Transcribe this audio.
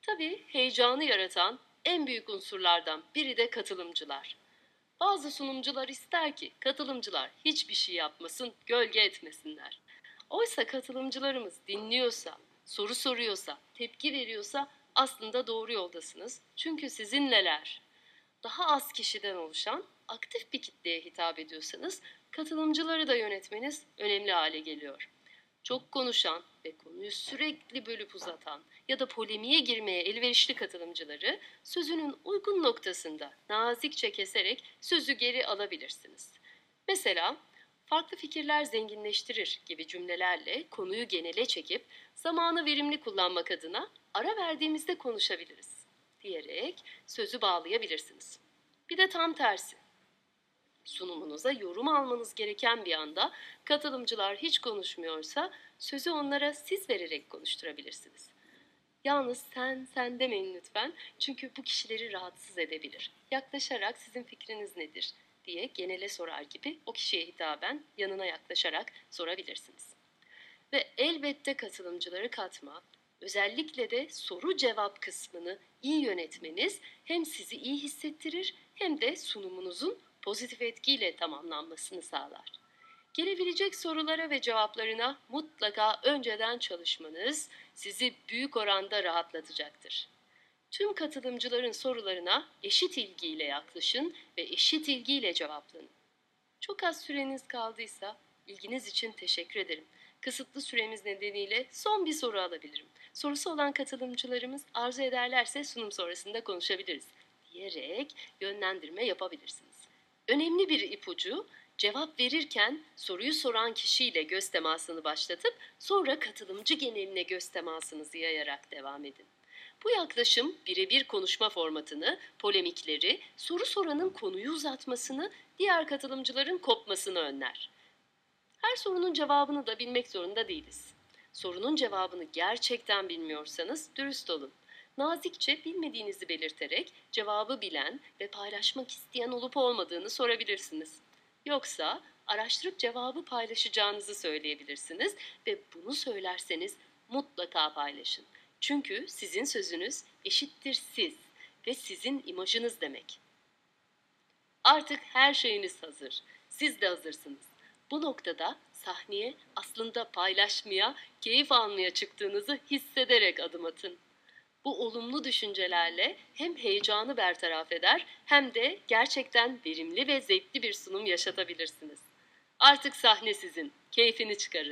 Tabii heyecanı yaratan en büyük unsurlardan biri de katılımcılar. Bazı sunumcular ister ki katılımcılar hiçbir şey yapmasın, gölge etmesinler. Oysa katılımcılarımız dinliyorsa, soru soruyorsa, tepki veriyorsa aslında doğru yoldasınız. Çünkü sizinleler daha az kişiden oluşan aktif bir kitleye hitap ediyorsanız katılımcıları da yönetmeniz önemli hale geliyor. Çok konuşan ve konuyu sürekli bölüp uzatan ya da polemiğe girmeye elverişli katılımcıları sözünün uygun noktasında nazikçe keserek sözü geri alabilirsiniz. Mesela farklı fikirler zenginleştirir gibi cümlelerle konuyu genele çekip zamanı verimli kullanmak adına ara verdiğimizde konuşabiliriz diyerek sözü bağlayabilirsiniz. Bir de tam tersi. Sunumunuza yorum almanız gereken bir anda katılımcılar hiç konuşmuyorsa sözü onlara siz vererek konuşturabilirsiniz. Yalnız sen demeyin lütfen çünkü bu kişileri rahatsız edebilir. Yaklaşarak sizin fikriniz nedir diye genele sorar gibi o kişiye hitaben yanına yaklaşarak sorabilirsiniz. Ve elbette katılımcıları katma, özellikle de soru cevap kısmını iyi yönetmeniz hem sizi iyi hissettirir hem de sunumunuzun pozitif etkiyle tamamlanmasını sağlar. Gelebilecek sorulara ve cevaplarına mutlaka önceden çalışmanız sizi büyük oranda rahatlatacaktır. Tüm katılımcıların sorularına eşit ilgiyle yaklaşın ve eşit ilgiyle cevaplanın. Çok az süreniz kaldıysa ilginiz için teşekkür ederim. Kısıtlı süremiz nedeniyle son bir soru alabilirim. Sorusu olan katılımcılarımız arzu ederlerse sunum sonrasında konuşabiliriz diyerek yönlendirme yapabilirsiniz. Önemli bir ipucu, cevap verirken soruyu soran kişiyle göz temasını başlatıp sonra katılımcı geneline göz temasınızı yayarak devam edin. Bu yaklaşım birebir konuşma formatını, polemikleri, soru soranın konuyu uzatmasını, diğer katılımcıların kopmasını önler. Her sorunun cevabını da bilmek zorunda değiliz. Sorunun cevabını gerçekten bilmiyorsanız dürüst olun. Nazikçe bilmediğinizi belirterek cevabı bilen ve paylaşmak isteyen olup olmadığını sorabilirsiniz. Yoksa araştırıp cevabı paylaşacağınızı söyleyebilirsiniz ve bunu söylerseniz mutlaka paylaşın. Çünkü sizin sözünüz eşittir siz ve sizin imajınız demek. Artık her şeyiniz hazır. Siz de hazırsınız. Bu noktada sahneye aslında paylaşmaya, keyif almaya çıktığınızı hissederek adım atın. Bu olumlu düşüncelerle hem heyecanı bertaraf eder hem de gerçekten verimli ve zevkli bir sunum yaşatabilirsiniz. Artık sahne sizin. Keyfini çıkarın.